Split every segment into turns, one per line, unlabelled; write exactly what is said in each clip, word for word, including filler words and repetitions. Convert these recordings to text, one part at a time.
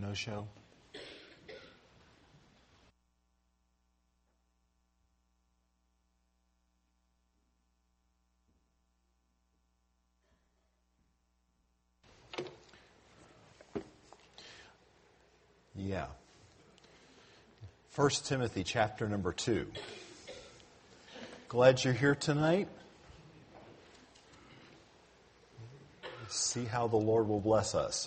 No show? Yeah. First Timothy chapter number two. Glad you're here tonight. Let's see how the Lord will bless us.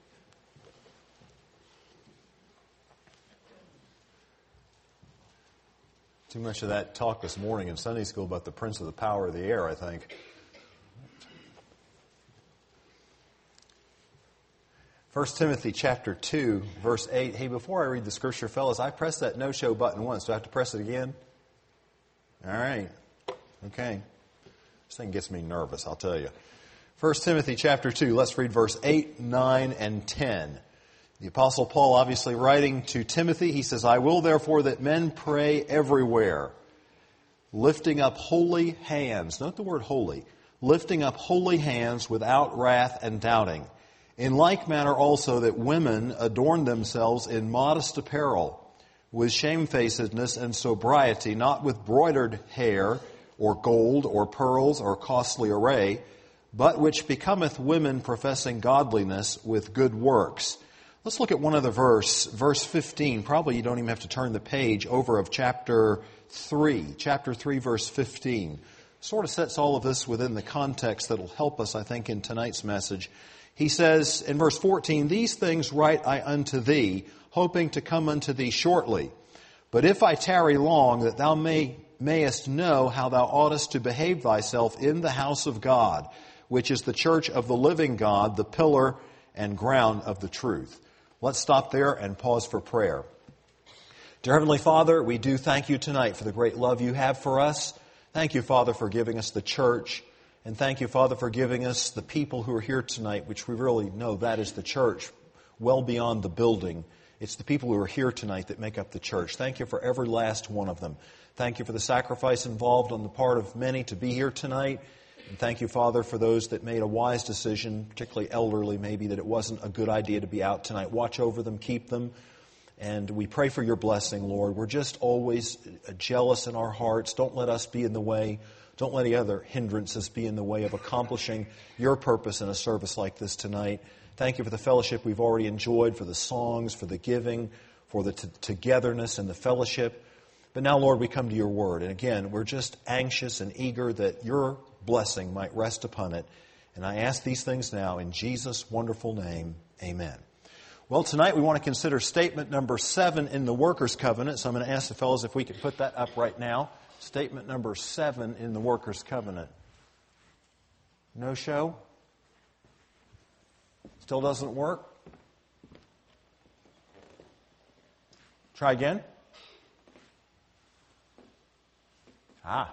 Too much of that talk this morning in Sunday school about the prince of the power of the air, I think. First Timothy chapter two, verse eight. Hey, before I read the scripture, fellas, I pressed that no-show button once. Do I have to press it again? All right. Okay. This thing gets me nervous, I'll tell you. First Timothy chapter two, let's read verse eight, nine, and ten. The Apostle Paul obviously writing to Timothy, he says, I will therefore that men pray everywhere, lifting up holy hands. Note the word holy. Lifting up holy hands without wrath and doubting. In like manner also that women adorn themselves in modest apparel, with shamefacedness and sobriety, not with broidered hair, or gold, or pearls, or costly array, but which becometh women professing godliness with good works. Let's look at one other verse, verse fifteen. Probably you don't even have to turn the page over of chapter three. Chapter three, verse fifteen. Sort of sets all of this within the context that will help us, I think, in tonight's message. He says in verse fourteen, These things write I unto thee, hoping to come unto thee shortly. But if I tarry long, that thou may, mayest know how thou oughtest to behave thyself in the house of God, which is the church of the living God, the pillar and ground of the truth. Let's stop there and pause for prayer. Dear Heavenly Father, we do thank you tonight for the great love you have for us. Thank you, Father, for giving us the church. And thank you, Father, for giving us the people who are here tonight, which we really know that is the church, well beyond the building. It's the people who are here tonight that make up the church. Thank you for every last one of them. Thank you for the sacrifice involved on the part of many to be here tonight. And thank you, Father, for those that made a wise decision, particularly elderly maybe, that it wasn't a good idea to be out tonight. Watch over them, keep them. And we pray for your blessing, Lord. We're just always jealous in our hearts. Don't let us be in the way. Don't let any other hindrances be in the way of accomplishing your purpose in a service like this tonight. Thank you for the fellowship we've already enjoyed, for the songs, for the giving, for the t- togetherness and the fellowship. But now, Lord, we come to your word. And again, we're just anxious and eager that your blessing might rest upon it. And I ask these things now in Jesus' wonderful name. Amen. Well, tonight we want to consider statement number seven in the Workers' Covenant. So I'm going to ask the fellows if we could put that up right now. Statement number seven in the Workers' Covenant. No show? Still doesn't work? Try again? Ah.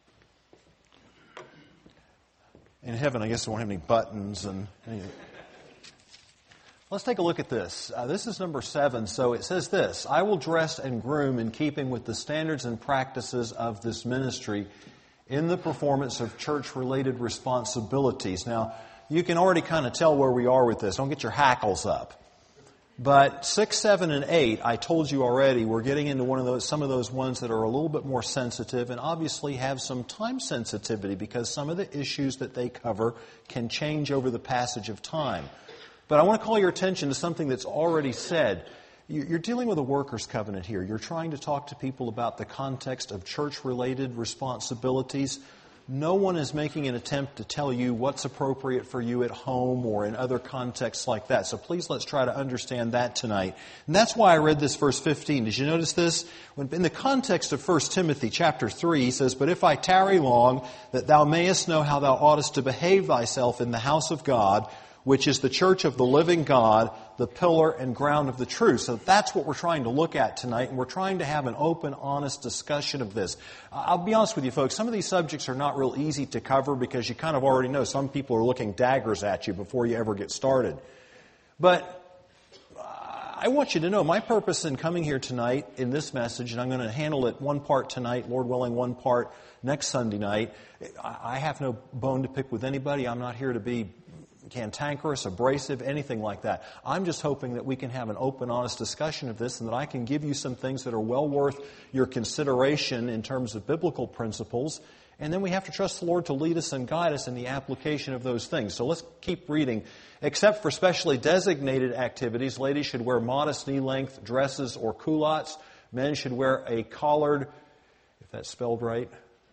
In heaven, I guess there won't have any buttons and anything. Let's take a look at this. Uh, this is number seven. So it says this, I will dress and groom in keeping with the standards and practices of this ministry in the performance of church-related responsibilities. Now, you can already kind of tell where we are with this. Don't get your hackles up. But six, seven, and eight, I told you already, we're getting into one of those, some of those ones that are a little bit more sensitive and obviously have some time sensitivity because some of the issues that they cover can change over the passage of time. But I want to call your attention to something that's already said. You're dealing with a workers' covenant here. You're trying to talk to people about the context of church-related responsibilities. No one is making an attempt to tell you what's appropriate for you at home or in other contexts like that. So please let's try to understand that tonight. And that's why I read this verse fifteen. Did you notice this? When, in the context of First Timothy chapter three, he says, But if I tarry long, that thou mayest know how thou oughtest to behave thyself in the house of God, which is the church of the living God, the pillar and ground of the truth. So that's what we're trying to look at tonight, and we're trying to have an open, honest discussion of this. I'll be honest with you, folks, some of these subjects are not real easy to cover because you kind of already know some people are looking daggers at you before you ever get started. But I want you to know my purpose in coming here tonight in this message, and I'm going to handle it one part tonight, Lord willing, one part next Sunday night. I have no bone to pick with anybody. I'm not here to be cantankerous, abrasive, anything like that. I'm just hoping that we can have an open, honest discussion of this and that I can give you some things that are well worth your consideration in terms of biblical principles. And then we have to trust the Lord to lead us and guide us in the application of those things. So let's keep reading. Except for specially designated activities, ladies should wear modest knee-length dresses or culottes. Men should wear a collared, if that's spelled right,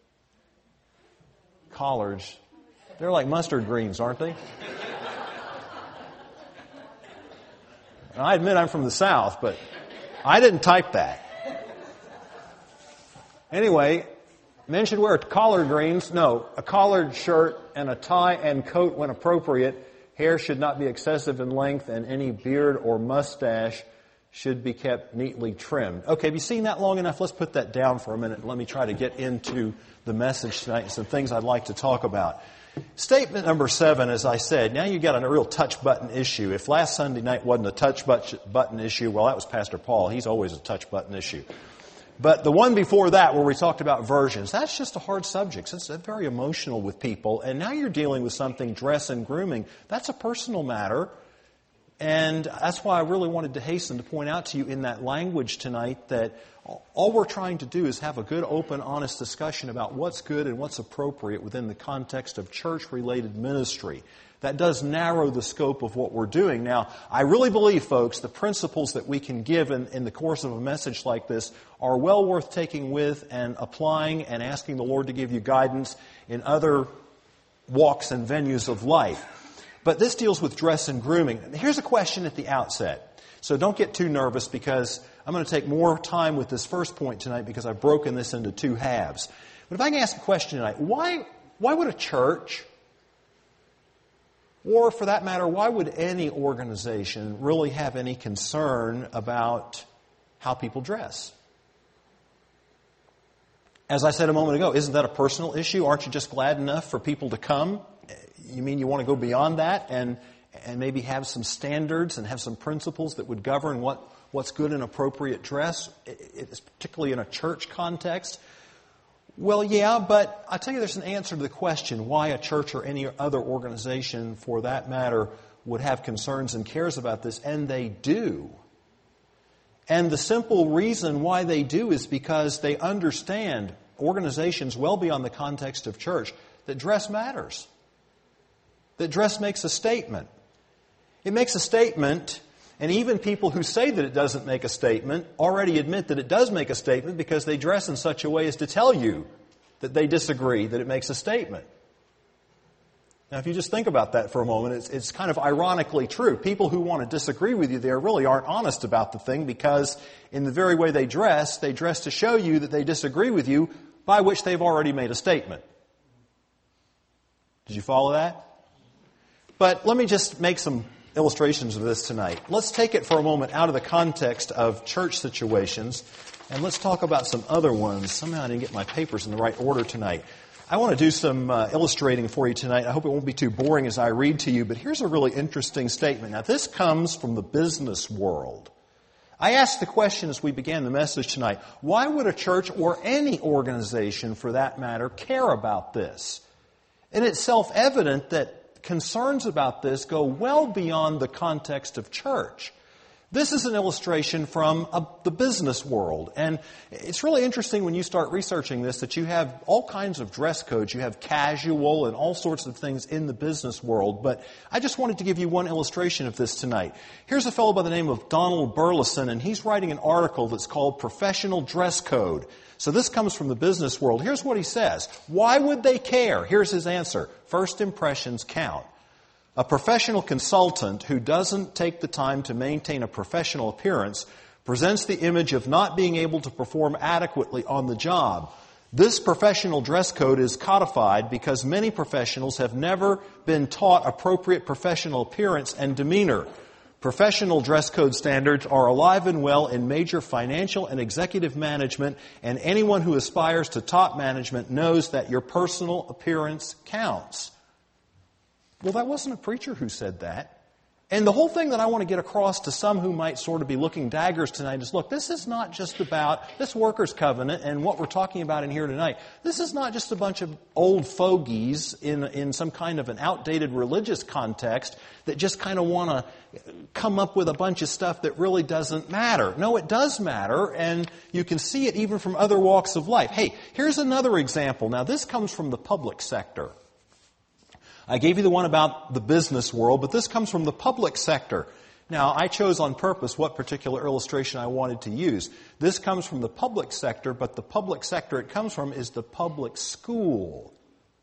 collards. They're like mustard greens, aren't they? And I admit I'm from the South, but I didn't type that. Anyway, men should wear collard greens. No, a collared shirt and a tie and coat when appropriate. Hair should not be excessive in length, and any beard or mustache should be kept neatly trimmed. Okay, have you seen that long enough? Let's put that down for a minute and let me try to get into the message tonight and some things I'd like to talk about. Statement number seven, as I said, now you've got a real touch button issue. If last Sunday night wasn't a touch button issue, well, that was Pastor Paul. He's always a touch button issue. But the one before that, where we talked about versions, that's just a hard subject. It's very emotional with people. And now you're dealing with something, dress and grooming. That's a personal matter. And that's why I really wanted to hasten to point out to you in that language tonight that all we're trying to do is have a good, open, honest discussion about what's good and what's appropriate within the context of church-related ministry. That does narrow the scope of what we're doing. Now, I really believe, folks, the principles that we can give in, in the course of a message like this are well worth taking with and applying and asking the Lord to give you guidance in other walks and venues of life. But this deals with dress and grooming. Here's a question at the outset. So don't get too nervous because I'm going to take more time with this first point tonight because I've broken this into two halves. But if I can ask a question tonight, why, why would a church, or for that matter, why would any organization really have any concern about how people dress? As I said a moment ago, isn't that a personal issue? Aren't you just glad enough for people to come? You mean you want to go beyond that and and maybe have some standards and have some principles that would govern what, what's good and appropriate dress, it's particularly in a church context? Well, yeah, but I'll tell you there's an answer to the question why a church or any other organization, for that matter, would have concerns and cares about this, and they do. And the simple reason why they do is because they understand, organizations well beyond the context of church, that dress matters. That dress makes a statement. It makes a statement, and even people who say that it doesn't make a statement already admit that it does make a statement because they dress in such a way as to tell you that they disagree that it makes a statement. Now, if you just think about that for a moment, it's, it's kind of ironically true. People who want to disagree with you there really aren't honest about the thing because in the very way they dress, they dress to show you that they disagree with you, by which they've already made a statement. Did you follow that? But let me just make some illustrations of this tonight. Let's take it for a moment out of the context of church situations, and let's talk about some other ones. Somehow I didn't get my papers in the right order tonight. I want to do some uh, illustrating for you tonight. I hope it won't be too boring as I read to you, but here's a really interesting statement. Now, this comes from the business world. I asked the question as we began the message tonight, why would a church or any organization, for that matter, care about this? And it's self-evident that concerns about this go well beyond the context of church. This is an illustration from a, the business world. And it's really interesting when you start researching this that you have all kinds of dress codes. You have casual and all sorts of things in the business world. But I just wanted to give you one illustration of this tonight. Here's a fellow by the name of Donald Burleson, and he's writing an article that's called Professional Dress Code. So this comes from the business world. Here's what he says. Why would they care? Here's his answer. First impressions count. A professional consultant who doesn't take the time to maintain a professional appearance presents the image of not being able to perform adequately on the job. This professional dress code is codified because many professionals have never been taught appropriate professional appearance and demeanor. Professional dress code standards are alive and well in major financial and executive management, and anyone who aspires to top management knows that your personal appearance counts. Well, that wasn't a preacher who said that.
And the whole thing that I want to get across to some who might sort of be looking daggers tonight is, look, this is not just about this workers' covenant and what we're talking about in here tonight. This is not just a bunch of old fogies in, in some kind of an outdated religious context that just kind of want to come up with a bunch of stuff that really doesn't matter. No, it does matter, and you can see it even from other walks of life. Hey, here's another example. Now, this comes from the public sector. I gave you the one about the business world, but this comes from the public sector. Now, I chose on purpose what particular illustration I wanted to use. This comes from the public sector, but the public sector it comes from is the public school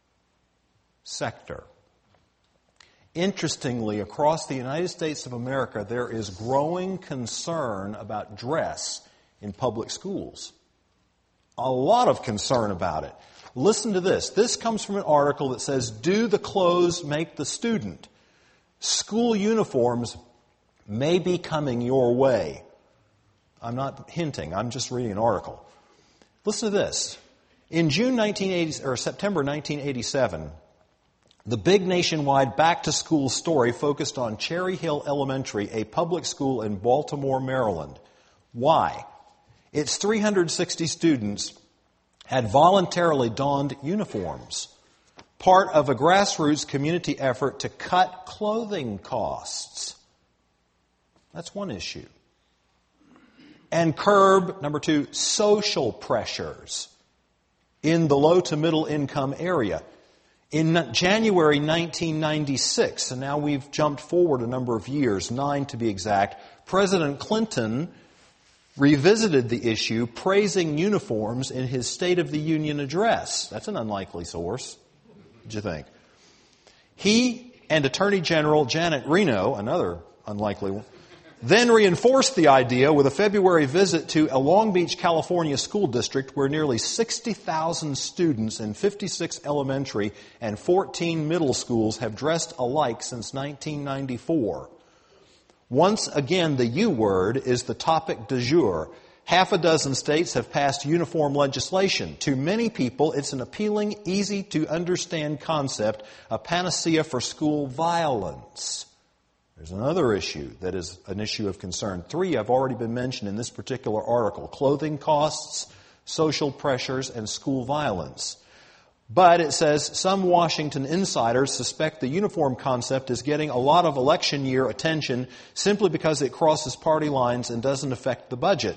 sector. Interestingly, across the United States of America, there is growing concern about dress in public schools. A lot of concern about it. Listen to this. This comes from an article that says, "Do the clothes make the student? School uniforms may be coming your way." I'm not hinting. I'm just reading an article. Listen to this. In June nineteen eighty, or September nineteen eighty-seven, the big nationwide back-to-school story focused on Cherry Hill Elementary, a public school in Baltimore, Maryland. Why? Its three hundred sixty students had voluntarily donned uniforms, part of a grassroots community effort to cut clothing costs. That's one issue. And curb, number two, social pressures in the low to middle income area. In January nineteen ninety-six, and now we've jumped forward a number of years, nine to be exact, President Clinton revisited the issue, praising uniforms in his State of the Union address. That's an unlikely source. What'd you think? He and Attorney General Janet Reno, another unlikely one, then reinforced the idea with a February visit to a Long Beach, California school district where nearly sixty thousand students in fifty-six elementary and fourteen middle schools have dressed alike since nineteen ninety-four. Once again, the U word is the topic du jour. Half a dozen states have passed uniform legislation. To many people, it's an appealing, easy-to-understand concept, a panacea for school violence. There's another issue that is an issue of concern. Three have already been mentioned in this particular article: clothing costs, social pressures, and school violence. But it says some Washington insiders suspect the uniform concept is getting a lot of election year attention simply because it crosses party lines and doesn't affect the budget.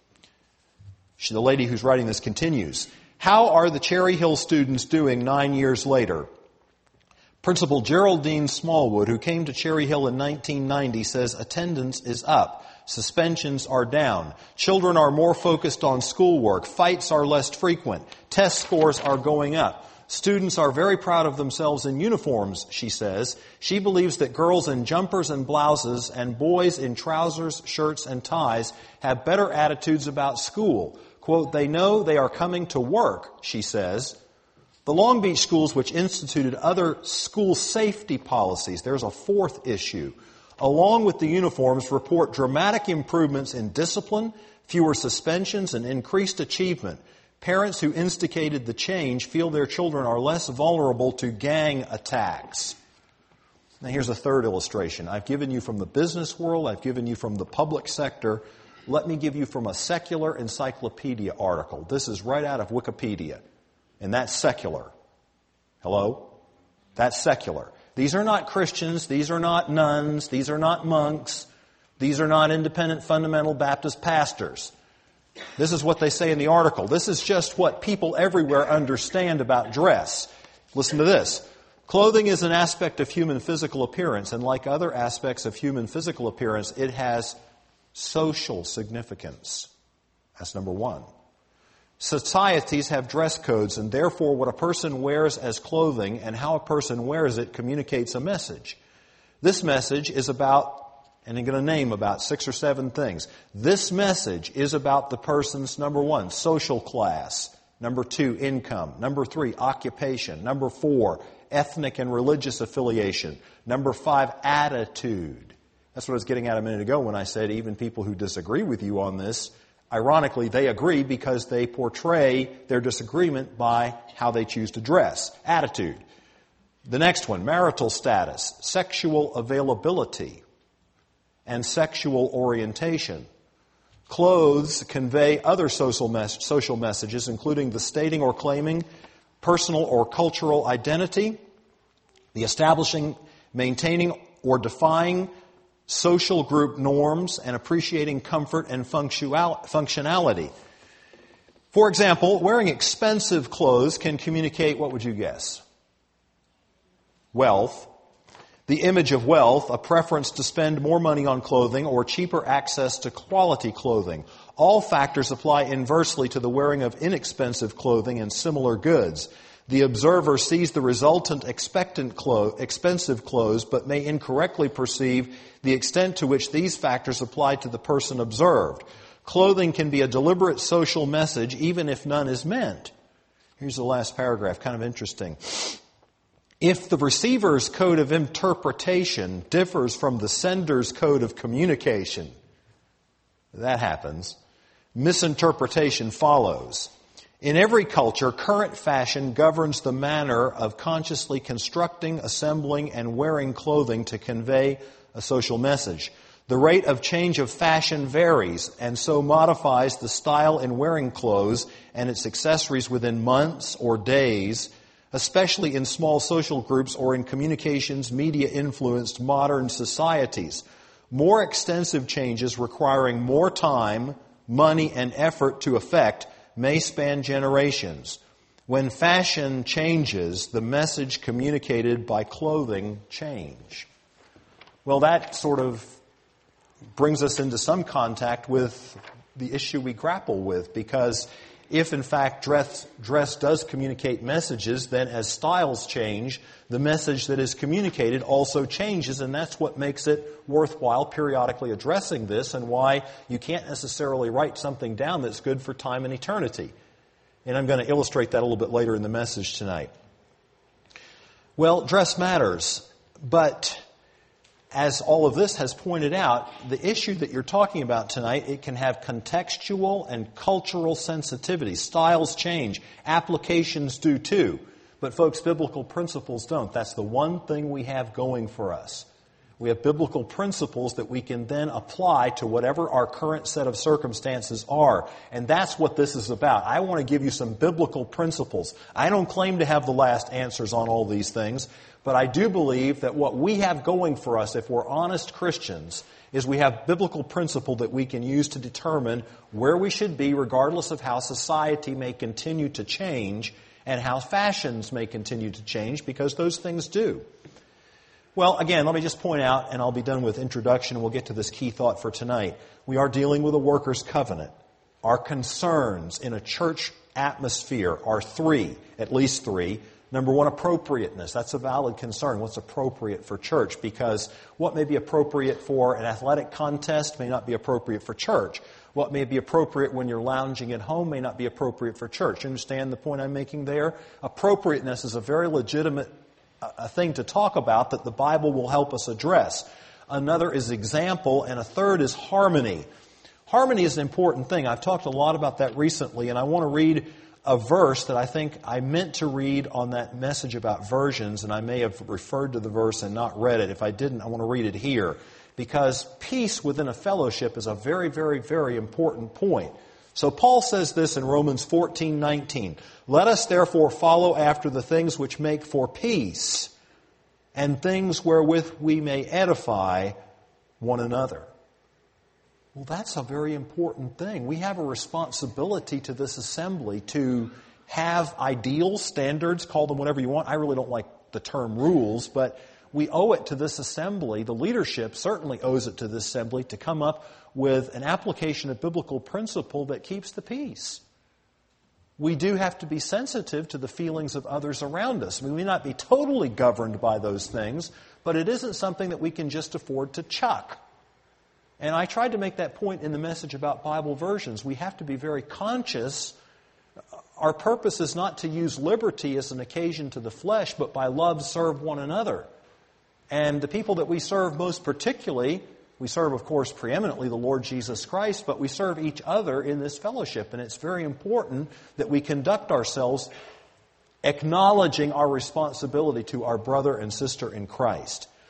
She, the lady who's writing this continues, "How are the Cherry Hill students doing nine years later?" Principal Geraldine Smallwood, who came to Cherry Hill in nineteen ninety, says attendance is up. Suspensions are down. Children are more focused on schoolwork. Fights are less frequent. Test scores are going up. Students are very proud of themselves in uniforms, she says. She believes that girls in jumpers and blouses and boys in trousers, shirts, and ties have better attitudes about school. Quote, "They know they are coming to work," she says. The Long Beach schools, which instituted other school safety policies, there's a fourth issue, along with the uniforms, report dramatic improvements in discipline, fewer suspensions, and increased achievement. Parents who instigated the change feel their children are less vulnerable to gang attacks. Now here's a third illustration. I've given you from the business world, I've given you from the public sector. Let me give you from a secular encyclopedia article. This is right out of Wikipedia, and that's secular. Hello? That's secular. These are not Christians, these are not nuns, these are not monks, these are not independent fundamental Baptist pastors. This is what they say in the article. This is just what people everywhere understand about dress. Listen to this. Clothing is an aspect of human physical appearance, and like other aspects of human physical appearance, it has social significance. That's number one. Societies have dress codes, and therefore what a person wears as clothing and how a person wears it communicates a message. This message is about, and I'm going to name about six or seven things. This message is about the person's, number one, social class. Number two, income. Number three, occupation. Number four, ethnic and religious affiliation. Number five, attitude. That's what I was getting at a minute ago when I said even people who disagree with you on this, ironically, they agree because they portray their disagreement by how they choose to dress. Attitude. The next one, marital status, sexual availability. and sexual orientation. Clothes convey other social, mes- social messages, including the stating or claiming personal or cultural identity, the establishing, maintaining, or defying social group norms, and appreciating comfort and functional- functionality. For example, wearing expensive clothes can communicate, what would you guess? Wealth. The image of wealth, a preference to spend more money on clothing or cheaper access to quality clothing. All factors apply inversely to the wearing of inexpensive clothing and similar goods. The observer sees the resultant expectant clo- expensive clothes, but may incorrectly perceive the extent to which these factors apply to the person observed. Clothing can be a deliberate social message, even if none is meant. Here's the last paragraph, kind of interesting. If the receiver's code of interpretation differs from the sender's code of communication, that happens, misinterpretation follows. In every culture, current fashion governs the manner of consciously constructing, assembling, and wearing clothing to convey a social message. The rate of change of fashion varies, and so modifies the style in wearing clothes and its accessories within months or days, especially in small social groups or in communications media-influenced modern societies. More extensive changes requiring more time, money, and effort to effect may span generations. When fashion changes, the message communicated by clothing change. Well, that sort of brings us into some contact with the issue we grapple with, because if, in fact, dress, dress does communicate messages, then as styles change, the message that is communicated also changes, and that's what makes it worthwhile periodically addressing this, and why you can't necessarily write something down that's good for time and eternity. And I'm going to illustrate that a little bit later in the message tonight. Well, dress matters, but as all of this has pointed out, the issue that you're talking about tonight, it can have contextual and cultural sensitivity. Styles change. Applications do too. But folks, biblical principles don't. That's the one thing we have going for us. We have biblical principles that we can then apply to whatever our current set of circumstances are. And that's what this is about. I want to give you some biblical principles. I don't claim to have the last answers on all these things, but I do believe that what we have going for us, if we're honest Christians, is we have biblical principle that we can use to determine where we should be regardless of how society may continue to change and how fashions may continue to change, because those things do. Well, again, let me just point out, and I'll be done with introduction, and we'll get to this key thought for tonight. We are dealing with a workers' covenant. Our concerns in a church atmosphere are three, at least three. Number one, appropriateness. That's a valid concern. What's appropriate for church? Because what may be appropriate for an athletic contest may not be appropriate for church. What may be appropriate when you're lounging at home may not be appropriate for church. You understand the point I'm making there? Appropriateness is a very legitimate a thing to talk about that the Bible will help us address. Another is example, and a third is harmony. Harmony is an important thing. I've talked a lot about that recently, and I want to read a verse that I think I meant to read on that message about versions, and I may have referred to the verse and not read it. If I didn't, I want to read it here, because peace within a fellowship is a very, very, very important point. So Paul says this in Romans fourteen nineteen. Let us therefore follow after the things which make for peace, and things wherewith we may edify one another. Well, that's a very important thing. We have a responsibility to this assembly to have ideals, standards, call them whatever you want. I really don't like the term rules, but we owe it to this assembly. The leadership certainly owes it to this assembly to come up with an application of biblical principle that keeps the peace. We do have to be sensitive to the feelings of others around us. We may not be totally governed by those things, but it isn't something that we can just afford to chuck. And I tried to make that point in the message about Bible versions. We have to be very conscious. Our purpose is not to use liberty as an occasion to the flesh, but by love serve one another. And the people that we serve most particularly, we serve, of course, preeminently the Lord Jesus Christ, but we serve each other in this fellowship. And it's very important that we conduct ourselves acknowledging our responsibility to our brother and sister in Christ.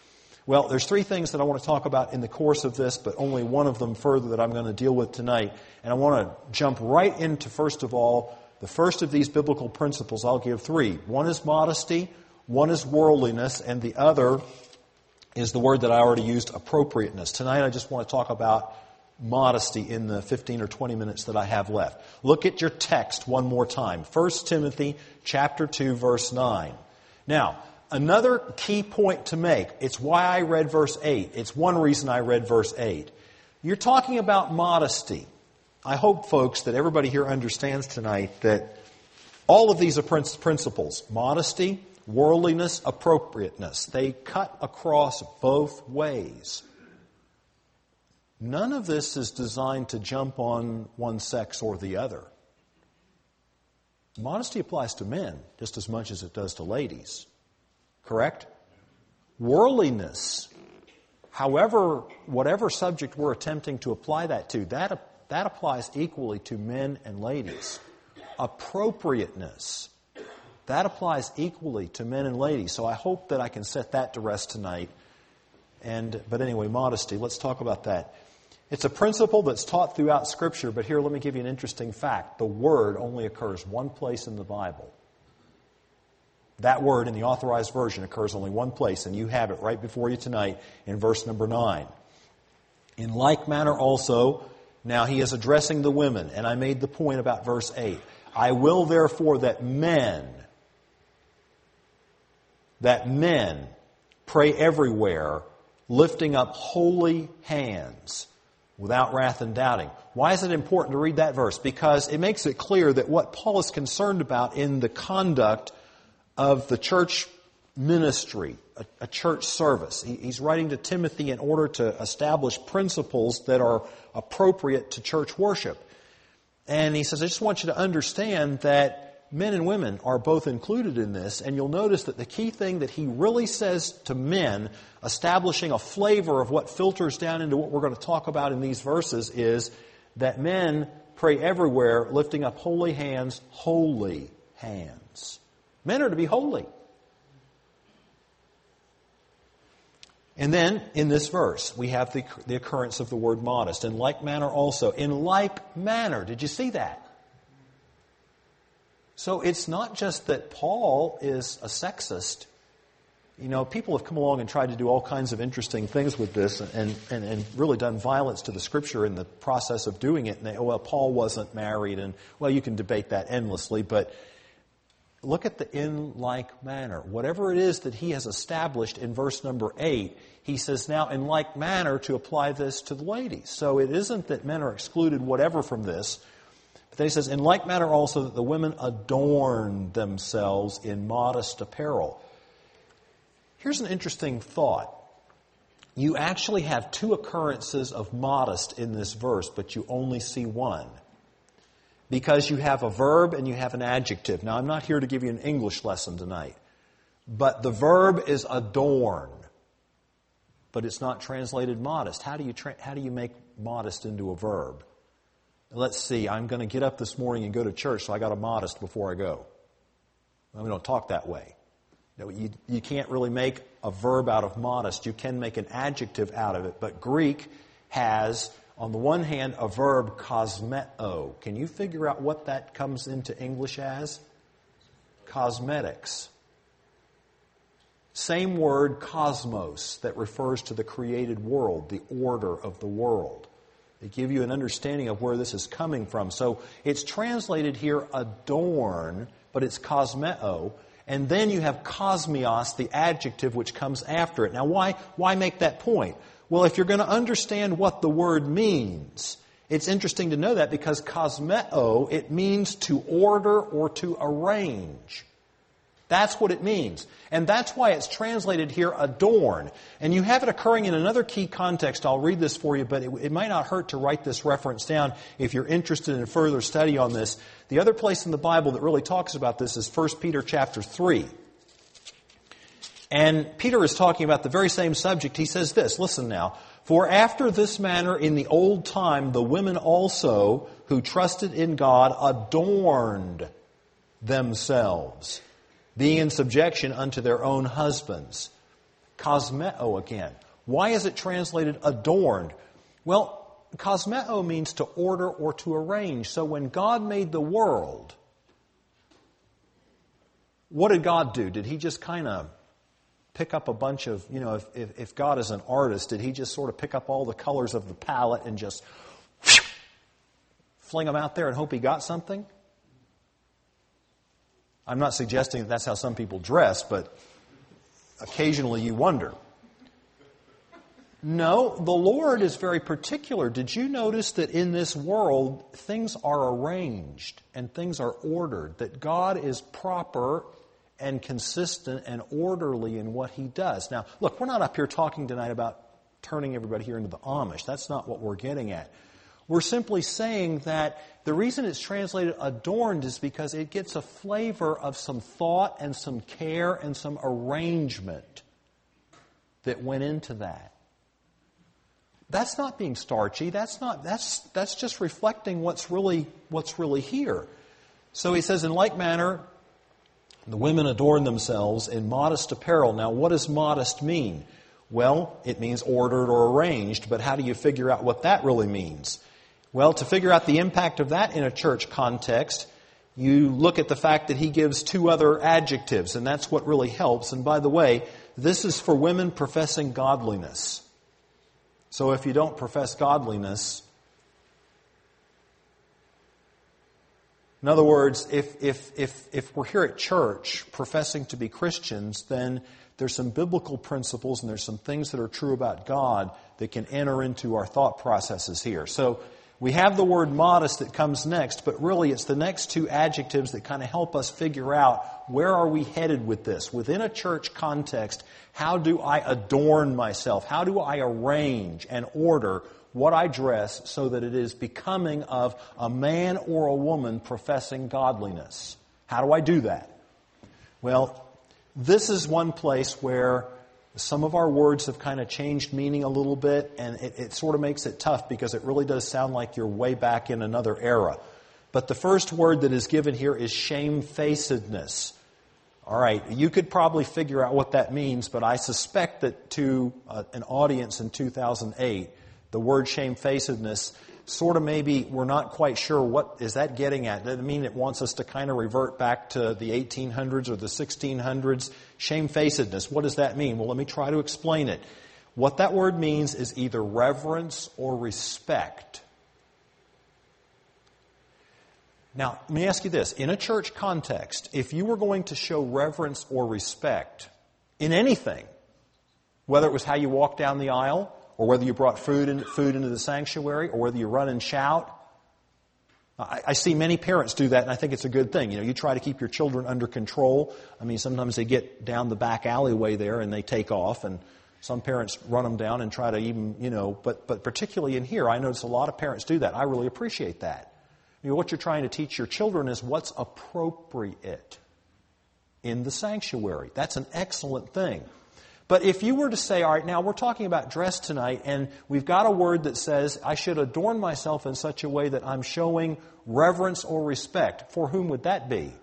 Well, there's three things that I want to talk about in the course of this, but only one of them further that I'm going to deal with tonight. And I want to jump right into, first of all, the first of these biblical principles. I'll give three. One is modesty, one is worldliness, and the other is the word that I already used, appropriateness. Tonight I just want to talk about modesty in the fifteen or twenty minutes that I have left. Look at your text one more time. First Timothy chapter two, verse nine. Now, another key point to make. It's why I read verse eight. It's one reason I read verse eight. You're talking about modesty. I hope, folks, that everybody here understands tonight that all of these are principles. Modesty, worldliness, appropriateness. They cut across both ways. None of this is designed to jump on one sex or the other. Modesty applies to men just as much as it does to ladies. Correct? Worldliness, however, whatever subject we're attempting to apply that to, that, that applies equally to men and ladies. Appropriateness, that applies equally to men and ladies. So I hope that I can set that to rest tonight. And but anyway, modesty, let's talk about that. It's a principle that's taught throughout Scripture, but here let me give you an interesting fact. The word only occurs one place in the Bible. That word in the Authorized Version occurs only one place, and you have it right before you tonight in verse number nine. In like manner also, now he is addressing the women, and I made the point about verse eight. I will therefore that men, that men pray everywhere, lifting up holy hands, without wrath and doubting. Why is it important to read that verse? Because it makes it clear that what Paul is concerned about in the conduct of the church ministry, a, a church service. He, he's writing to Timothy in order to establish principles that are appropriate to church worship. And he says, I just want you to understand that men and women are both included in this, and you'll notice that the key thing that he really says to men, establishing a flavor of what filters down into what we're going to talk about in these verses, is that men pray everywhere, lifting up holy hands, holy hands. Men are to be holy. And then, in this verse, we have the, the occurrence of the word modest. In like manner also. In like manner. Did you see that? So it's not just that Paul is a sexist. You know, people have come along and tried to do all kinds of interesting things with this and, and, and really done violence to the Scripture in the process of doing it. And they, oh, well, Paul wasn't married. And, well, you can debate that endlessly. But look at the in like manner. Whatever it is that he has established in verse number eight, he says now in like manner to apply this to the ladies. So it isn't that men are excluded whatever from this. But then he says, in like manner also that the women adorn themselves in modest apparel. Here's an interesting thought. You actually have two occurrences of modest in this verse, but you only see one. Because you have a verb and you have an adjective. Now, I'm not here to give you an English lesson tonight. But the verb is adorn. But it's not translated modest. How do you tra- how do you make modest into a verb? Let's see, I'm going to get up this morning and go to church, so I got a modest before I go. Well, we don't talk that way. No, you, you can't really make a verb out of modest. You can make an adjective out of it. But Greek has, on the one hand, a verb cosmeto. Can you figure out what that comes into English as? Cosmetics. Same word, cosmos, that refers to the created world, the order of the world. They give you an understanding of where this is coming from. So it's translated here adorn, but it's cosmeto. And then you have kosmios, the adjective which comes after it. Now why, why make that point? Well, if you're going to understand what the word means, it's interesting to know that because kosmeto, it means to order or to arrange. That's what it means. And that's why it's translated here adorn. And you have it occurring in another key context. I'll read this for you, but it, it might not hurt to write this reference down if you're interested in further study on this. The other place in the Bible that really talks about this is First Peter chapter three. And Peter is talking about the very same subject. He says this, listen now. For after this manner in the old time, the women also who trusted in God adorned themselves, being in subjection unto their own husbands. Cosmeo again. Why is it translated adorned? Well, cosmeo means to order or to arrange. So when God made the world, what did God do? Did He just kind of pick up a bunch of, you know, if, if, if God is an artist, did He just sort of pick up all the colors of the palette and just whew, fling them out there and hope He got something? I'm not suggesting that that's how some people dress, but occasionally you wonder. No, the Lord is very particular. Did you notice that in this world, things are arranged and things are ordered, that God is proper and consistent and orderly in what He does? Now, look, we're not up here talking tonight about turning everybody here into the Amish. That's not what we're getting at. We're simply saying that the reason it's translated adorned is because it gets a flavor of some thought and some care and some arrangement that went into that. That's not being starchy. That's not. That's that's just reflecting what's really what's really here. So he says, in like manner, the women adorn themselves in modest apparel. Now, what does modest mean? Well, it means ordered or arranged. But how do you figure out what that really means? Well, to figure out the impact of that in a church context, you look at the fact that he gives two other adjectives, and that's what really helps. And by the way, this is for women professing godliness. So if you don't profess godliness, in other words, if, if, if, if we're here at church professing to be Christians, then there's some biblical principles and there's some things that are true about God that can enter into our thought processes here. So we have the word modest that comes next, but really it's the next two adjectives that kind of help us figure out where are we headed with this. Within a church context, how do I adorn myself? How do I arrange and order what I dress so that it is becoming of a man or a woman professing godliness? How do I do that? Well, this is one place where some of our words have kind of changed meaning a little bit, and it, it sort of makes it tough because it really does sound like you're way back in another era. But the first word that is given here is shamefacedness. All right, you could probably figure out what that means, but I suspect that to uh, an audience in two thousand eight, the word shamefacedness sort of maybe we're not quite sure what is that getting at. Does it mean it wants us to kind of revert back to the eighteen hundreds or the sixteen hundreds? Shamefacedness, what does that mean? Well, let me try to explain it. What that word means is either reverence or respect. Now, let me ask you this. In a church context, if you were going to show reverence or respect in anything, whether it was how you walked down the aisle, or whether you brought food, in, food into the sanctuary, or whether you run and shout, I, I see many parents do that, and I think it's a good thing. You know, you try to keep your children under control. I mean, sometimes they get down the back alleyway there and they take off, and some parents run them down and try to even, you know, but, but particularly in here, I notice a lot of parents do that. I really appreciate that. You know, what you're trying to teach your children is what's appropriate in the sanctuary. That's an excellent thing. But if you were to say, all right, now we're talking about dress tonight, and we've got a word that says I should adorn myself in such a way that I'm showing reverence or respect, for whom would that be?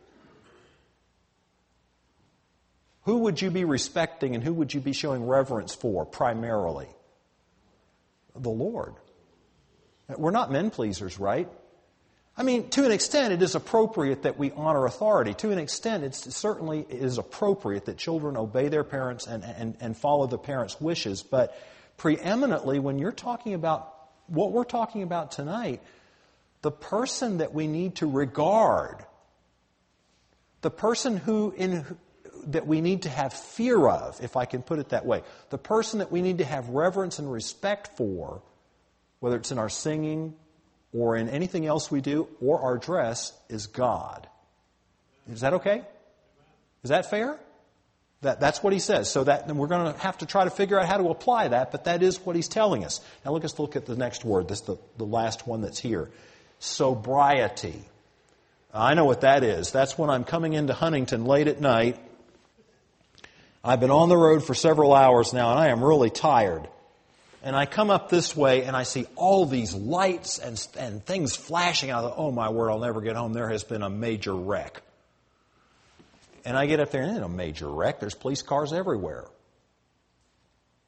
Who would you be respecting and who would you be showing reverence for primarily? The Lord. We're not men pleasers, right? I mean, to an extent, it is appropriate that we honor authority. To an extent, it's, it certainly is appropriate that children obey their parents and, and, and follow the parents' wishes. But preeminently, when you're talking about what we're talking about tonight, the person that we need to regard, the person who in that we need to have fear of, if I can put it that way, the person that we need to have reverence and respect for, whether it's in our singing, or in anything else we do, or our dress, is God. Is that okay? Is that fair? That, that's what he says. So that then we're going to have to try to figure out how to apply that, but that is what he's telling us. Now let's look at the next word. This is the, the last one that's here. Sobriety. I know what that is. That's when I'm coming into Huntington late at night. I've been on the road for several hours now, and I am really tired. And I come up this way and I see all these lights and, and things flashing. I thought, oh my word, I'll never get home. There has been a major wreck. And I get up there and it's a major wreck. There's police cars everywhere.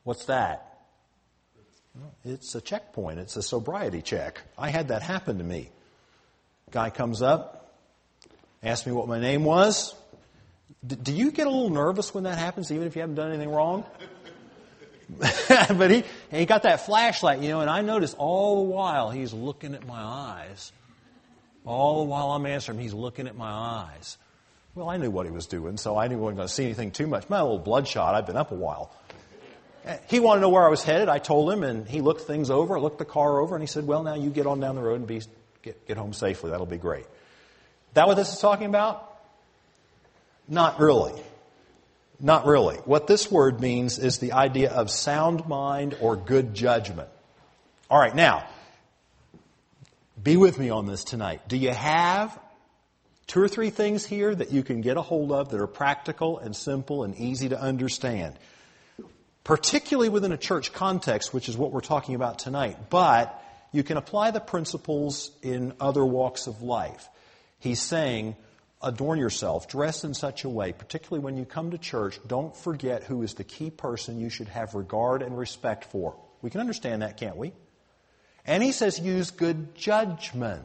What's that? It's a checkpoint. It's a sobriety check. I had that happen to me. Guy comes up, asks me what my name was. D- do you get a little nervous when that happens, even if you haven't done anything wrong? But he he got that flashlight, you know, and I noticed all the while he's looking at my eyes. All the while I'm answering, he's looking at my eyes. Well, I knew what he was doing, so I knew I wasn't going to see anything too much. My little bloodshot, I'd been up a while. He wanted to know where I was headed. I told him, and he looked things over, looked the car over, and he said, well, now you get on down the road and be get, get home safely. That'll be great. That what this is talking about? Not really. Not really. What this word means is the idea of sound mind or good judgment. All right, now, be with me on this tonight. Do you have two or three things here that you can get a hold of that are practical and simple and easy to understand? Particularly within a church context, which is what we're talking about tonight. But you can apply the principles in other walks of life. He's saying, adorn yourself, dress in such a way, particularly when you come to church, don't forget who is the key person you should have regard and respect for. We can understand that, can't we? And he says use good judgment.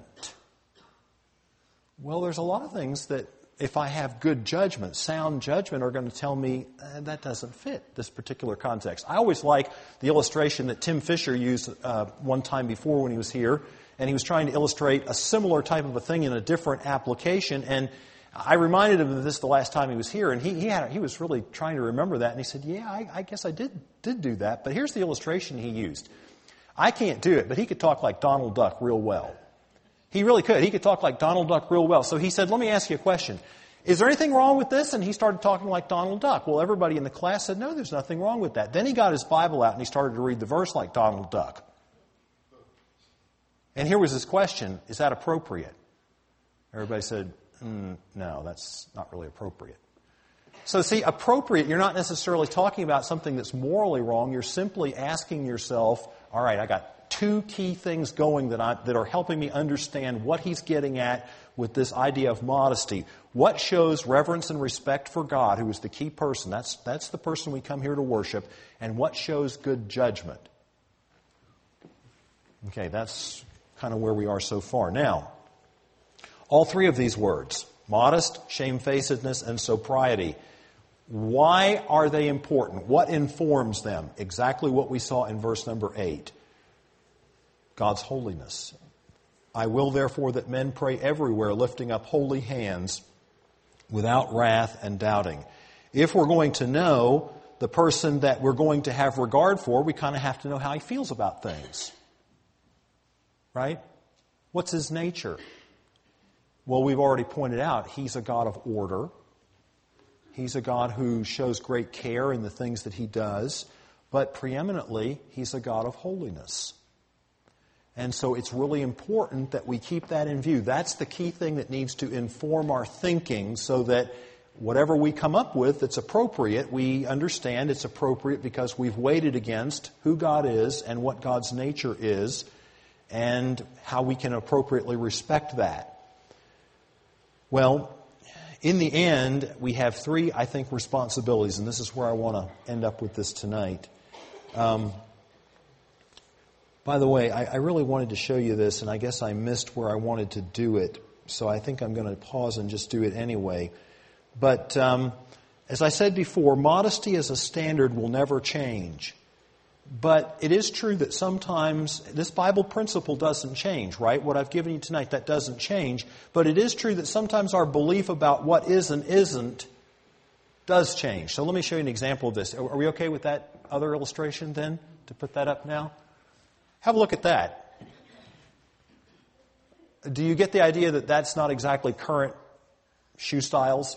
Well, there's a lot of things that if I have good judgment, sound judgment, are going to tell me eh, that doesn't fit this particular context. I always like the illustration that Tim Fisher used uh, one time before when he was here, and he was trying to illustrate a similar type of a thing in a different application. And I reminded him of this the last time he was here, and he he, had, he was really trying to remember that. And he said, yeah, I, I guess I did did do that. But here's the illustration he used. I can't do it, but he could talk like Donald Duck real well. He really could. He could talk like Donald Duck real well. So he said, let me ask you a question. Is there anything wrong with this? And he started talking like Donald Duck. Well, everybody in the class said, no, there's nothing wrong with that. Then he got his Bible out and he started to read the verse like Donald Duck. And here was his question, is that appropriate? Everybody said, mm, no, that's not really appropriate. So see, appropriate, you're not necessarily talking about something that's morally wrong. You're simply asking yourself, all right, I got two key things going that I, that are helping me understand what he's getting at with this idea of modesty. What shows reverence and respect for God, who is the key person? That's, that's the person we come here to worship. And what shows good judgment? Okay, that's kind of where we are so far. Now, all three of these words, modest, shamefacedness, and sobriety, why are they important? What informs them? Exactly what we saw in verse number eight. God's holiness. I will therefore that men pray everywhere, lifting up holy hands without wrath and doubting. If we're going to know the person that we're going to have regard for, we kind of have to know how he feels about things. Right? What's his nature? Well, we've already pointed out he's a God of order. He's a God who shows great care in the things that he does. But preeminently, he's a God of holiness. And so it's really important that we keep that in view. That's the key thing that needs to inform our thinking so that whatever we come up with that's appropriate, we understand it's appropriate because we've weighed it against who God is and what God's nature is and how we can appropriately respect that. Well, in the end, we have three, I think, responsibilities, and this is where I want to end up with this tonight. Um, by the way, I, I really wanted to show you this, and I guess I missed where I wanted to do it, so I think I'm going to pause and just do it anyway. But um, as I said before, modesty as a standard will never change. But it is true that sometimes this Bible principle doesn't change, right? What I've given you tonight, that doesn't change. But it is true that sometimes our belief about what is and isn't does change. So let me show you an example of this. Are we okay with that other illustration then, to put that up now? Have a look at that. Do you get the idea that that's not exactly current shoe styles?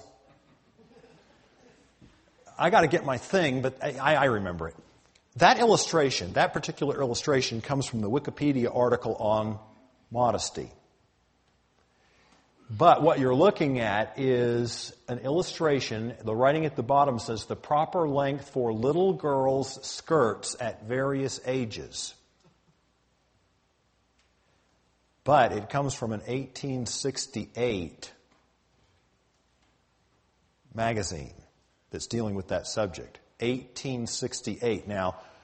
I got to get my thing, but I, I remember it. That illustration, that particular illustration, comes from the Wikipedia article on modesty. But what you're looking at is an illustration. The writing at the bottom says the proper length for little girls' skirts at various ages. But it comes from an eighteen sixty-eight magazine that's dealing with that subject. eighteen sixty-eight. Now,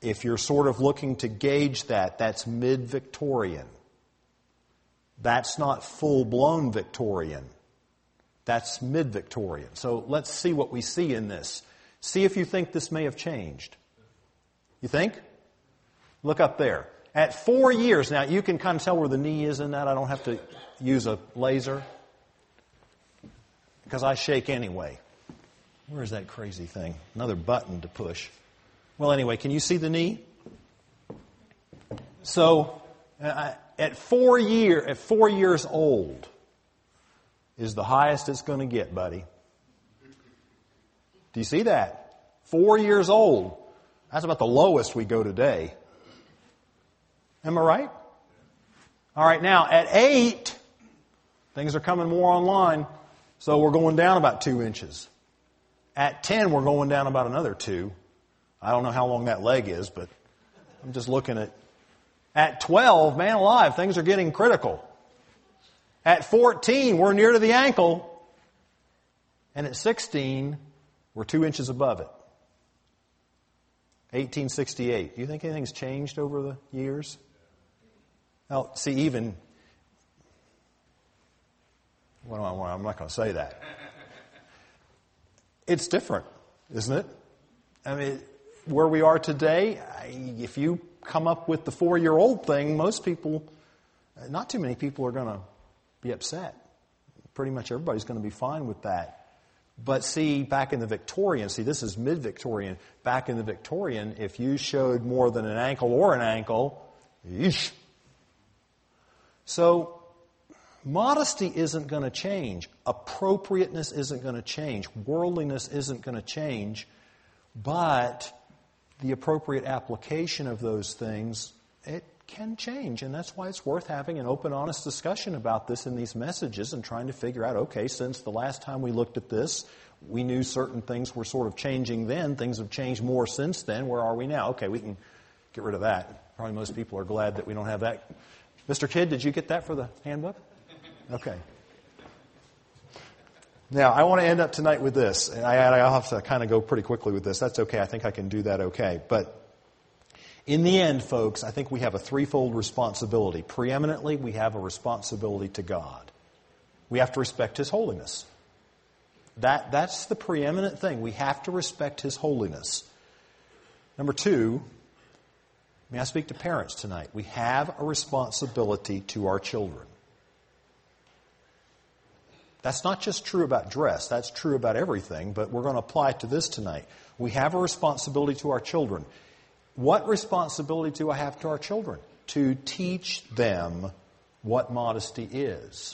if you're sort of looking to gauge that, that's mid-Victorian. That's not full-blown Victorian. That's mid-Victorian. So let's see what we see in this. See if you think this may have changed. You think? Look up there. At four years, now you can kind of tell where the knee is in that. I don't have to use a laser because I shake anyway. Where's that crazy thing? Another button to push. Well, anyway, can you see the knee? So, uh, at four year, at four years old is the highest it's going to get, buddy. Do you see that? Four years old. That's about the lowest we go today. Am I right? All right, now at eight, things are coming more online, so we're going down about two inches. At ten, we're going down about another two. I don't know how long that leg is, but I'm just looking at... At twelve, man alive, things are getting critical. At fourteen, we're near to the ankle. And at sixteen, we're two inches above it. eighteen sixty-eight. Do you think anything's changed over the years? Well, see, even... Well, I'm not going to say that. It's different, isn't it? I mean, where we are today, if you come up with the four-year-old thing, most people, not too many people are going to be upset. Pretty much everybody's going to be fine with that. But see, back in the Victorian, see, this is mid-Victorian. Back in the Victorian, if you showed more than an ankle or an ankle, yeesh. So, modesty isn't going to change. Appropriateness isn't going to change. Worldliness isn't going to change. But the appropriate application of those things, it can change. And that's why it's worth having an open, honest discussion about this in these messages and trying to figure out, okay, since the last time we looked at this, we knew certain things were sort of changing then. Things have changed more since then. Where are we now? Okay, we can get rid of that. Probably most people are glad that we don't have that. Mister Kidd, did you get that for the handbook? Okay. Now, I want to end up tonight with this. And I, I'll have to kind of go pretty quickly with this. That's okay. I think I can do that okay. But in the end, folks, I think we have a threefold responsibility. Preeminently, we have a responsibility to God. We have to respect His holiness. That, that's the preeminent thing. We have to respect His holiness. Number two, may I speak to parents tonight? We have a responsibility to our children. That's not just true about dress. That's true about everything, but we're going to apply it to this tonight. We have a responsibility to our children. What responsibility do I have to our children? To teach them what modesty is.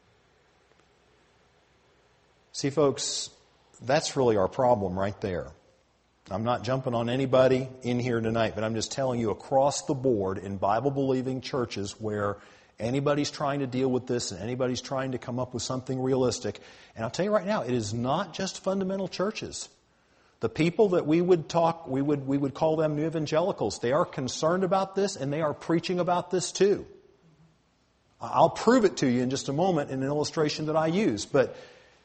See, folks, that's really our problem right there. I'm not jumping on anybody in here tonight, but I'm just telling you across the board in Bible-believing churches where anybody's trying to deal with this and anybody's trying to come up with something realistic. And I'll tell you right now, it is not just fundamental churches. The people that we would talk, we would, we would call them new evangelicals. They are concerned about this and they are preaching about this too. I'll prove it to you in just a moment in an illustration that I use. But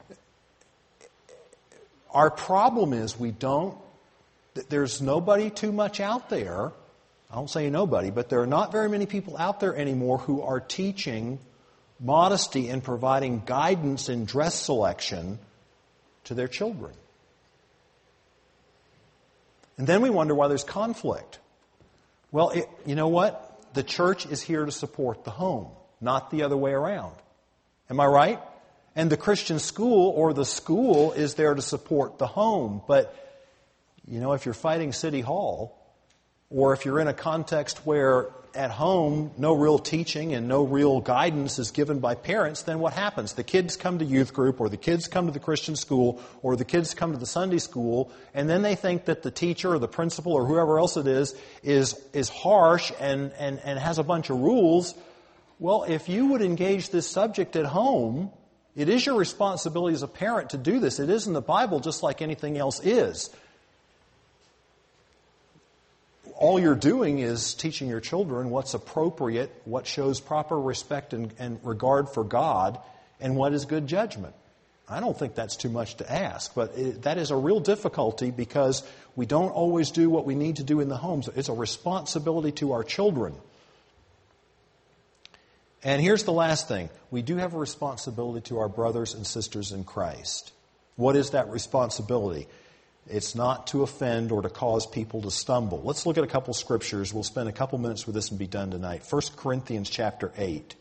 our problem is we don't, there's nobody too much out there. I don't say nobody, but there are not very many people out there anymore who are teaching modesty and providing guidance in dress selection to their children. And then we wonder why there's conflict. Well, it, you know what? The church is here to support the home, not the other way around. Am I right? And the Christian school or the school is there to support the home. But, you know, if you're fighting City Hall, or if you're in a context where at home no real teaching and no real guidance is given by parents, then what happens? The kids come to youth group, or the kids come to the Christian school, or the kids come to the Sunday school, and then they think that the teacher or the principal or whoever else it is is, is harsh and, and, and has a bunch of rules. Well, if you would engage this subject at home, it is your responsibility as a parent to do this. It is in the Bible just like anything else is. All you're doing is teaching your children what's appropriate, what shows proper respect and, and regard for God, and what is good judgment. I don't think that's too much to ask, but it, that is a real difficulty because we don't always do what we need to do in the homes. It's a responsibility to our children. And here's the last thing. We do have a responsibility to our brothers and sisters in Christ. What is that responsibility? It's not to offend or to cause people to stumble. Let's look at a couple scriptures. We'll spend a couple minutes with this and be done tonight. First Corinthians chapter eight.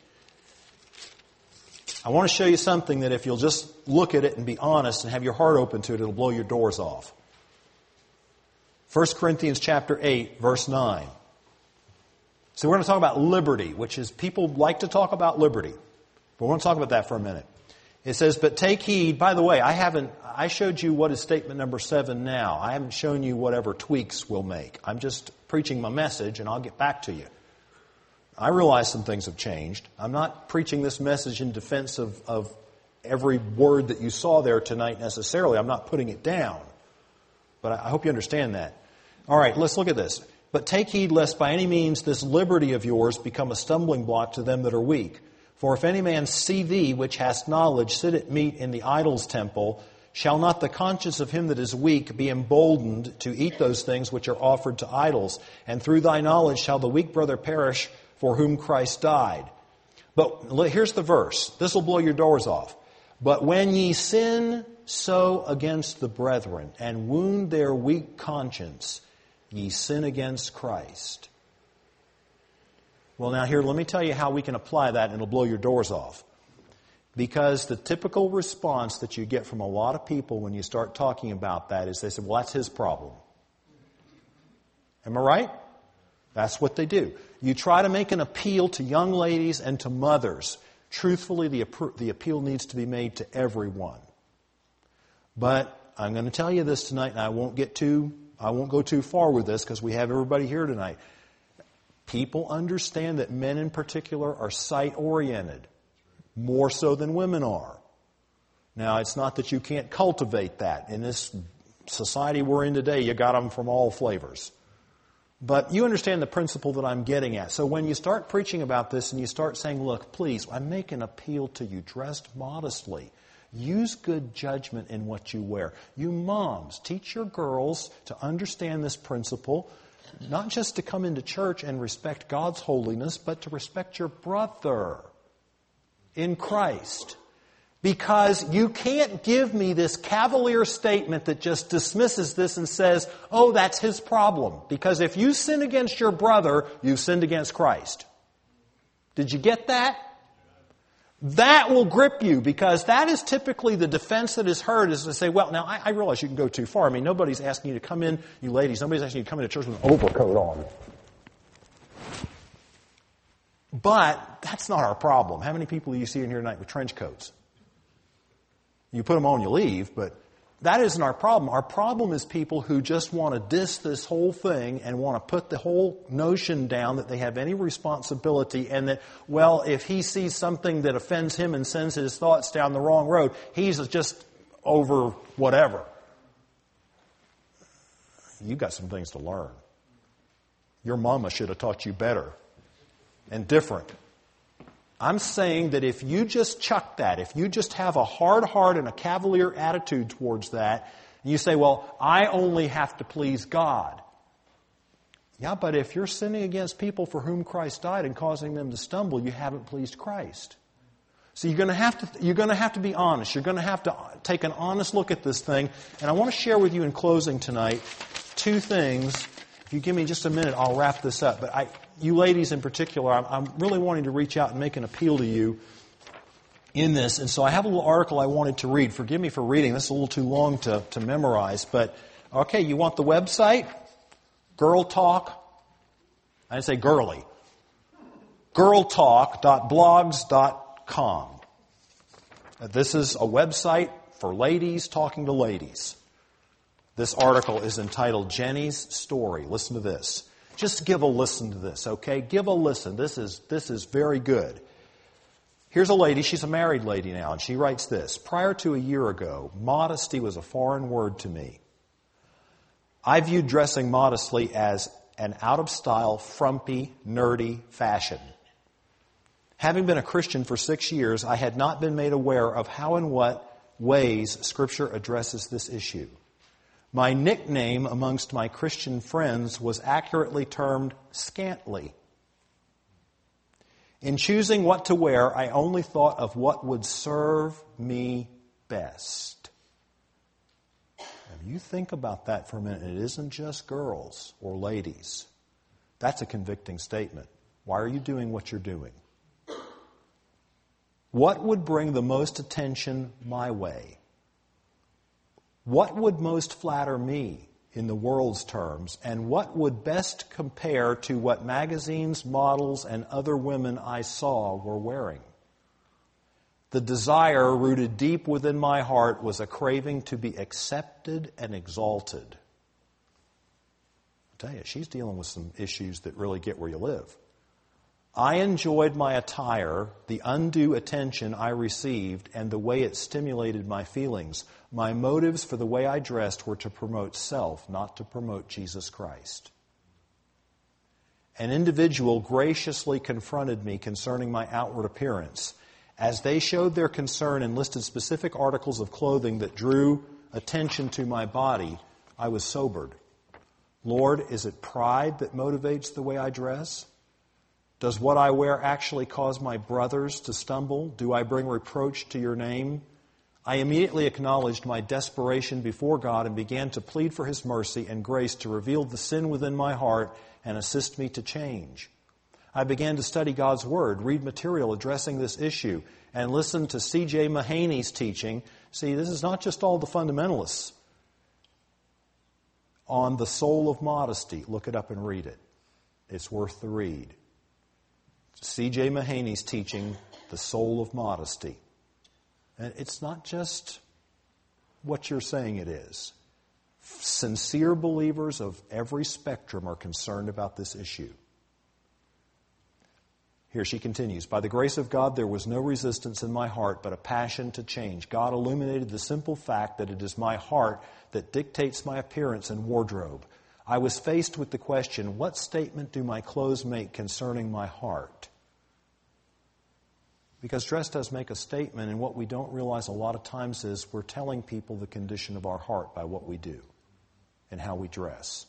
I want to show you something that if you'll just look at it and be honest and have your heart open to it, it'll blow your doors off. First Corinthians chapter eight, verse nine. So we're going to talk about liberty, which is, people like to talk about liberty. But we want to talk about that for a minute. It says, but take heed. By the way, I haven't, I showed you what is statement number seven now. I haven't shown you whatever tweaks we'll make. I'm just preaching my message and I'll get back to you. I realize some things have changed. I'm not preaching this message in defense of, of every word that you saw there tonight necessarily. I'm not putting it down. But I hope you understand that. All right, let's look at this. But take heed lest by any means this liberty of yours become a stumbling block to them that are weak. For if any man see thee, which hast knowledge, sit at meat in the idol's temple, shall not the conscience of him that is weak be emboldened to eat those things which are offered to idols? And through thy knowledge shall the weak brother perish for whom Christ died. But here's the verse. This will blow your doors off. But when ye sin so against the brethren and wound their weak conscience, ye sin against Christ. Well, now here, let me tell you how we can apply that and it'll blow your doors off. Because the typical response that you get from a lot of people when you start talking about that is they say, well, that's his problem. Am I right? That's what they do. You try to make an appeal to young ladies and to mothers. Truthfully, the, the appeal needs to be made to everyone. But I'm going to tell you this tonight, and I won't get too, I won't go too far with this because we have everybody here tonight. People understand that men in particular are sight-oriented, more so than women are. Now, it's not that you can't cultivate that. In this society we're in today, you got them from all flavors. But you understand the principle that I'm getting at. So when you start preaching about this and you start saying, look, please, I make an appeal to you, dressed modestly. Use good judgment in what you wear. You moms, teach your girls to understand this principle, not just to come into church and respect God's holiness, but to respect your brother in Christ. Because you can't give me this cavalier statement that just dismisses this and says, oh, that's his problem. Because if you sin against your brother, you've sinned against Christ. Did you get that? That will grip you, because that is typically the defense that is heard, is to say, well, now I, I realize you can go too far. I mean, nobody's asking you to come in, you ladies, nobody's asking you to come into church with an overcoat on. But that's not our problem. How many people do you see in here tonight with trench coats? You put them on, you leave, but that isn't our problem. Our problem is people who just want to diss this whole thing and want to put the whole notion down that they have any responsibility, and that, well, if he sees something that offends him and sends his thoughts down the wrong road, he's just over whatever. You've got some things to learn. Your mama should have taught you better and different. I'm saying that if you just chuck that, if you just have a hard heart and a cavalier attitude towards that, and you say, well, I only have to please God. Yeah, but if you're sinning against people for whom Christ died and causing them to stumble, you haven't pleased Christ. So you're going to have to, you're going to have to be honest. You're going to have to take an honest look at this thing. And I want to share with you in closing tonight two things. If you give me just a minute, I'll wrap this up. But I, you ladies in particular, I'm, I'm really wanting to reach out and make an appeal to you in this. And so I have a little article I wanted to read. Forgive me for reading. This is a little too long to, to memorize. But, okay, you want the website? Girl Talk. I didn't say girly. girl talk dot blogs dot com. This is a website for ladies talking to ladies. This article is entitled Jenny's Story. Listen to this. Just give a listen to this, okay? Give a listen. This is, this is very good. Here's a lady. She's a married lady now, and she writes this. Prior to a year ago, modesty was a foreign word to me. I viewed dressing modestly as an out-of-style, frumpy, nerdy fashion. Having been a Christian for six years, I had not been made aware of how and what ways Scripture addresses this issue. My nickname amongst my Christian friends was accurately termed scantly. In choosing what to wear, I only thought of what would serve me best. Now, you think about that for a minute. It isn't just girls or ladies. That's a convicting statement. Why are you doing what you're doing? What would bring the most attention my way? What would most flatter me in the world's terms, and what would best compare to what magazines, models, and other women I saw were wearing? The desire rooted deep within my heart was a craving to be accepted and exalted. I tell you, she's dealing with some issues that really get where you live. I enjoyed my attire, the undue attention I received, and the way it stimulated my feelings. My motives for the way I dressed were to promote self, not to promote Jesus Christ. An individual graciously confronted me concerning my outward appearance. As they showed their concern and listed specific articles of clothing that drew attention to my body, I was sobered. Lord, is it pride that motivates the way I dress? Does what I wear actually cause my brothers to stumble? Do I bring reproach to your name? I immediately acknowledged my desperation before God and began to plead for His mercy and grace to reveal the sin within my heart and assist me to change. I began to study God's Word, read material addressing this issue, and listen to C J Mahaney's teaching. See, this is not just all the fundamentalists. On the soul of modesty, look it up and read it. It's worth the read. C J Mahaney's teaching, The Soul of Modesty. And it's not just what you're saying it is. Sincere believers of every spectrum are concerned about this issue. Here she continues, by the grace of God, there was no resistance in my heart, but a passion to change. God illuminated the simple fact that it is my heart that dictates my appearance and wardrobe. I was faced with the question, what statement do my clothes make concerning my heart? Because dress does make a statement, and what we don't realize a lot of times is we're telling people the condition of our heart by what we do and how we dress.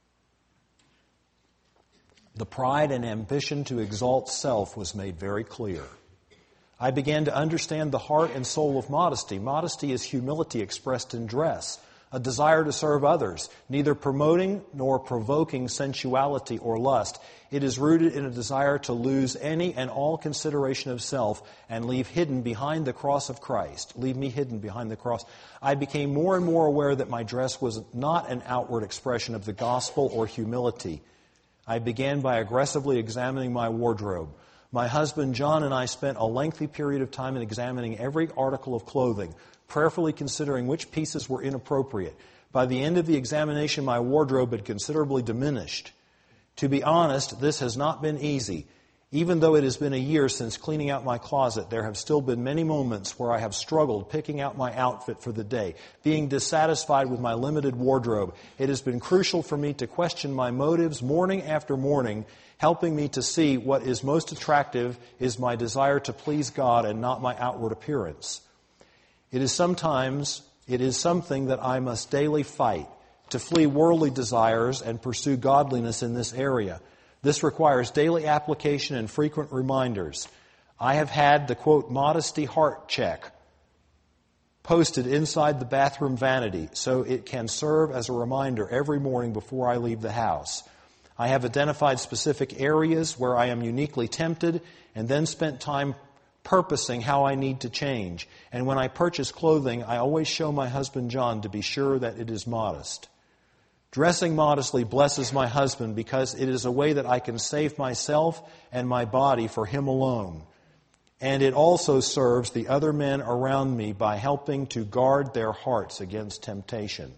The pride and ambition to exalt self was made very clear. I began to understand the heart and soul of modesty. Modesty is humility expressed in dress, a desire to serve others, neither promoting nor provoking sensuality or lust. It is rooted in a desire to lose any and all consideration of self and leave hidden behind the cross of Christ. Leave me hidden behind the cross. I became more and more aware that my dress was not an outward expression of the gospel or humility. I began by aggressively examining my wardrobe. My husband John and I spent a lengthy period of time in examining every article of clothing, prayerfully considering which pieces were inappropriate. By the end of the examination, my wardrobe had considerably diminished. To be honest, this has not been easy. Even though it has been a year since cleaning out my closet, there have still been many moments where I have struggled picking out my outfit for the day, being dissatisfied with my limited wardrobe. It has been crucial for me to question my motives morning after morning, helping me to see what is most attractive is my desire to please God and not my outward appearance. It is sometimes, it is something that I must daily fight to flee worldly desires and pursue godliness in this area. This requires daily application and frequent reminders. I have had the, quote, modesty heart check posted inside the bathroom vanity so it can serve as a reminder every morning before I leave the house. I have identified specific areas where I am uniquely tempted and then spent time purposing how I need to change. And when I purchase clothing, I always show my husband John to be sure that it is modest. Dressing modestly blesses my husband because it is a way that I can save myself and my body for him alone. And it also serves the other men around me by helping to guard their hearts against temptation.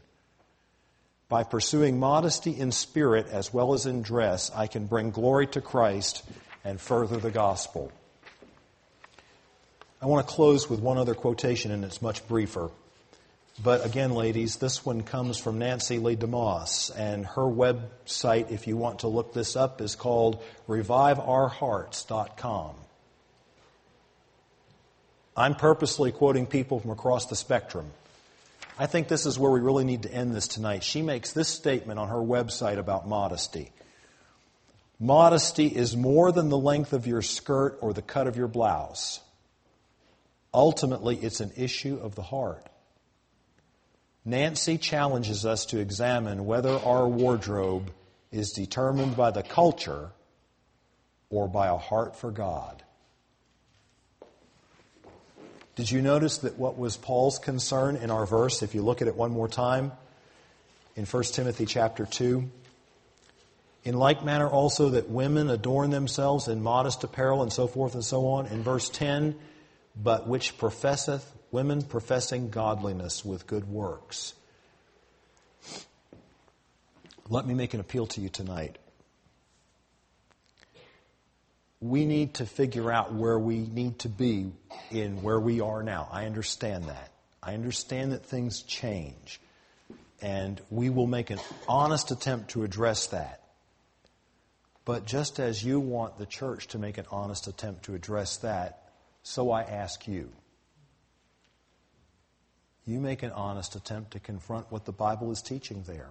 By pursuing modesty in spirit as well as in dress, I can bring glory to Christ and further the gospel. I want to close with one other quotation, and it's much briefer. But again, ladies, this one comes from Nancy Lee DeMoss, and her website, if you want to look this up, is called revive our hearts dot com. I'm purposely quoting people from across the spectrum. I think this is where we really need to end this tonight. She makes this statement on her website about modesty. Modesty is more than the length of your skirt or the cut of your blouse. Ultimately, it's an issue of the heart. Nancy challenges us to examine whether our wardrobe is determined by the culture or by a heart for God. Did you notice that what was Paul's concern in our verse, if you look at it one more time, in First Timothy chapter two? In like manner also that women adorn themselves in modest apparel and so forth and so on. In verse ten, but which professeth, women professing godliness with good works. Let me make an appeal to you tonight. We need to figure out where we need to be in where we are now. I understand that. I understand that things change. And we will make an honest attempt to address that. But just as you want the church to make an honest attempt to address that, so I ask you. You make an honest attempt to confront what the Bible is teaching there.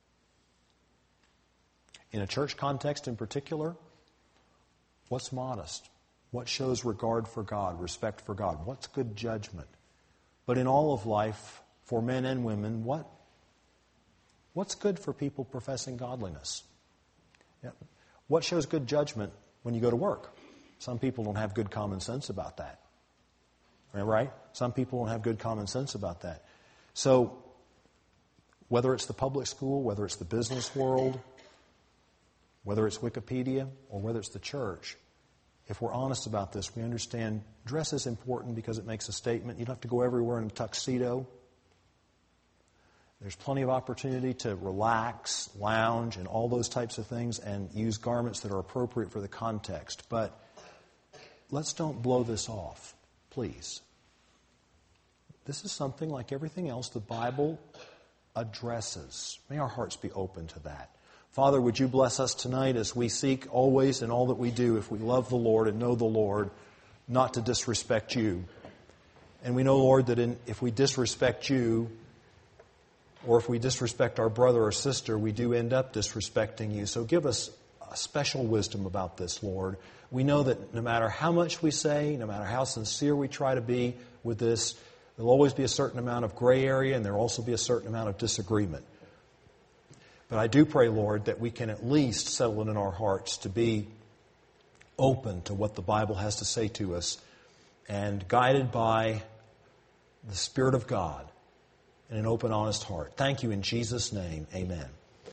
In a church context in particular, what's modest? What shows regard for God, respect for God? What's good judgment? But in all of life, for men and women, what, what's good for people professing godliness? Yeah. What shows good judgment when you go to work? Some people don't have good common sense about that. Right? Some people don't have good common sense about that. So, whether it's the public school, whether it's the business world, whether it's Wikipedia, or whether it's the church, if we're honest about this, we understand dress is important because it makes a statement. You don't have to go everywhere in a tuxedo. There's plenty of opportunity to relax, lounge, and all those types of things, and use garments that are appropriate for the context. But let's don't blow this off, please. This is something like everything else the Bible addresses. May our hearts be open to that. Father, would you bless us tonight as we seek always in all that we do, if we love the Lord and know the Lord, not to disrespect you. And we know, Lord, that in, if we disrespect you, or if we disrespect our brother or sister, we do end up disrespecting you. So give us a special wisdom about this, Lord. We know that no matter how much we say, no matter how sincere we try to be with this, there'll always be a certain amount of gray area, and there'll also be a certain amount of disagreement. But I do pray, Lord, that we can at least settle it in our hearts to be open to what the Bible has to say to us and guided by the Spirit of God in an open, honest heart. Thank you in Jesus' name. Amen.